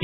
第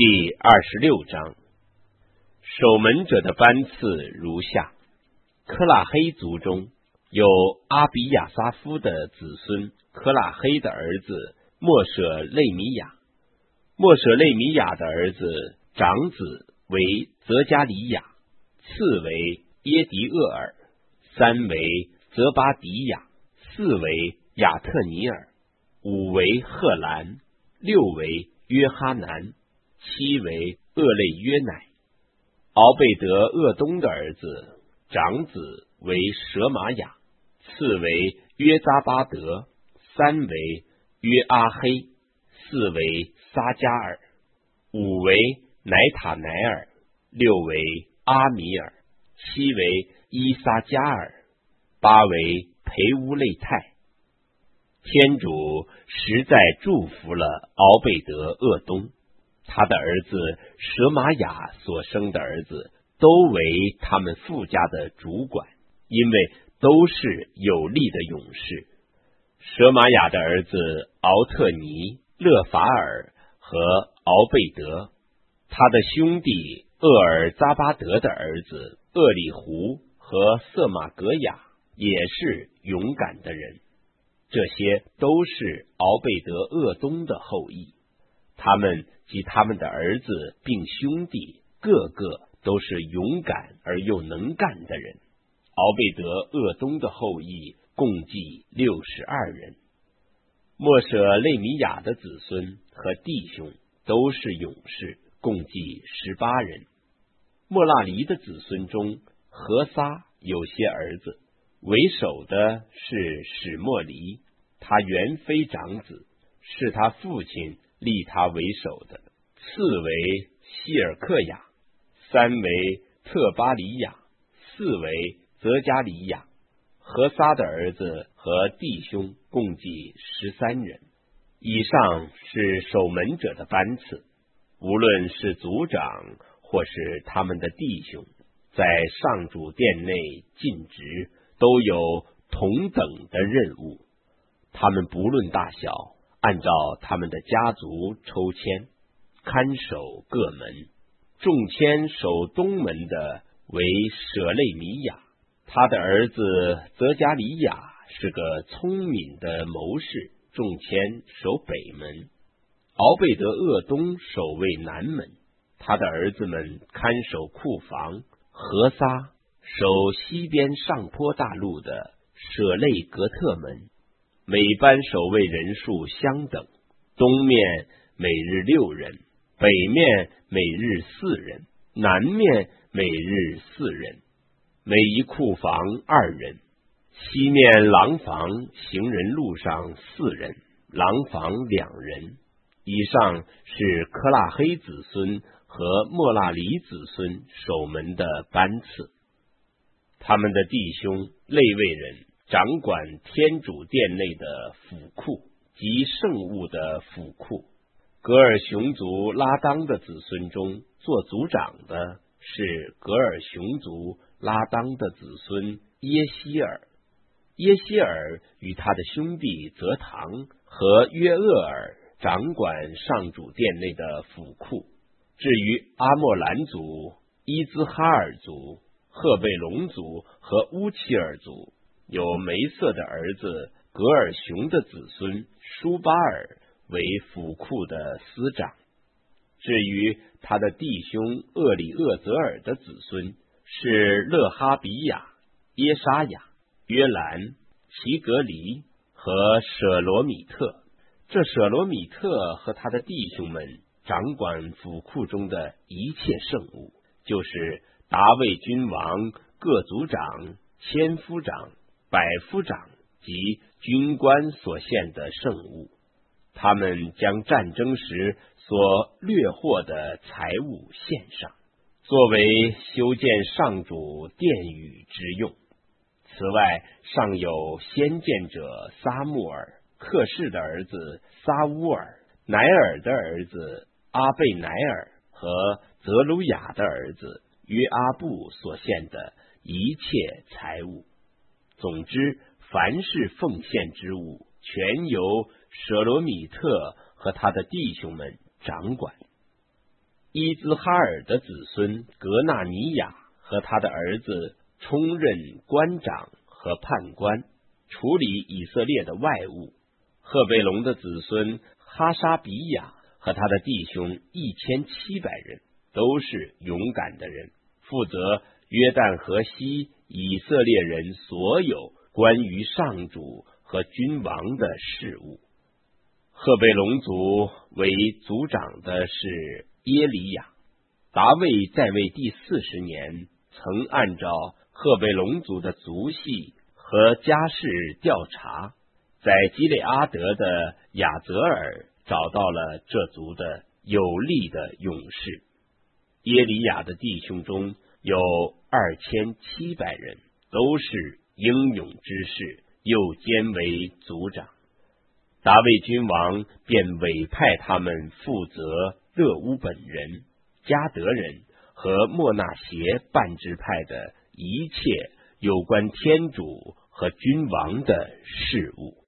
26章，守门者的班次如下：科拉黑族中有阿比亚撒夫的子孙科拉黑的儿子莫舍类米亚，莫舍类米亚的儿子长子为泽加里亚，次为耶迪厄尔，三为泽巴迪亚，四为亚特尼尔，五为赫兰，六为约哈南，七为厄类约乃。敖贝德厄东的儿子长子为舍玛雅，次为约扎巴德，三为约阿黑，四为撒加尔，五为乃塔乃尔，六为阿米尔，七为伊撒加尔，八为培乌类泰。天主实在祝福了敖贝德厄东，他的儿子舍玛雅所生的儿子都为他们父家的主管，因为都是有力的勇士。舍玛雅的儿子敖特尼、勒法尔和敖贝德，他的兄弟厄尔扎巴德的儿子厄里胡和瑟马格雅也是勇敢的人，这些都是敖贝德厄东的后裔。他们及他们的儿子并兄弟个个都是勇敢而又能干的人。敖贝德厄东的后裔共计62人。莫舍类米亚的子孙和弟兄都是勇士，共计18人。莫拉黎的子孙中，何撒有些儿子，为首的是史莫黎，他原非长子，是他父亲立他为首的。次为希尔克雅，三为特巴里亚，四为泽加里亚。何撒的儿子和弟兄共计13人。以上是守门者的班次，无论是族长或是他们的弟兄，在上主殿内尽职，都有同等的任务。他们不论大小，按照他们的家族抽签，看守各门。中签守东门的为舍类米亚，他的儿子泽加里亚是个聪明的谋士，中签守北门。敖贝德厄东守卫南门，他的儿子们看守库房。何撒守西边上坡大路的舍类格特门，每班守卫人数相等，东面每日6人，北面每日4人，南面每日4人，每一库房2人。西面廊房行人路上4人，廊房2人。以上是科拉黑子孙和莫拉黎子孙守门的班次。他们的弟兄类未人掌管天主殿内的府库及圣物的府库。格尔熊族拉当的子孙中，做族长的是格尔熊族拉当的子孙耶希尔。耶希尔与他的兄弟泽堂和约厄尔掌管上主殿内的府库。至于阿莫兰族、伊兹哈尔族、赫贝龙族和乌齐尔族，有梅瑟的儿子格尔熊的子孙舒巴尔为府库的司长。至于他的弟兄厄里厄泽尔的子孙是勒哈比亚、耶沙雅、约兰、齐格黎和舍罗米特。这舍罗米特和他的弟兄们掌管府库中的一切圣物，就是达卫君王各族长、千夫长、百夫长及军官所献的圣物。他们将战争时所掠获的财物献上，作为修建上主殿宇之用。此外，尚有先见者撒穆尔、克士的儿子撒乌尔、乃尔的儿子阿贝乃尔和泽鲁雅的儿子约阿布所献的一切财物。总之，凡是奉献之物，全由舍罗米特和他的弟兄们掌管。 伊兹哈尔的子孙格纳尼亚和他的儿子充任官长和判官，处理以色列的外务。赫贝龙的子孙哈沙比亚和他的弟兄1700人，都是勇敢的人，负责约旦河西以色列人所有关于上主和君王的事务。赫贝龙族为族长的是耶里亚。达卫在位第40年，曾按照赫贝龙族的族系和家世调查，在基列阿德的亚泽尔找到了这族的有力的勇士。耶里亚的弟兄中有2700人，都是英勇之士，又兼为族长。达卫君王便委派他们负责勒乌本人、加德人和莫纳协半支派的一切有关天主和君王的事务。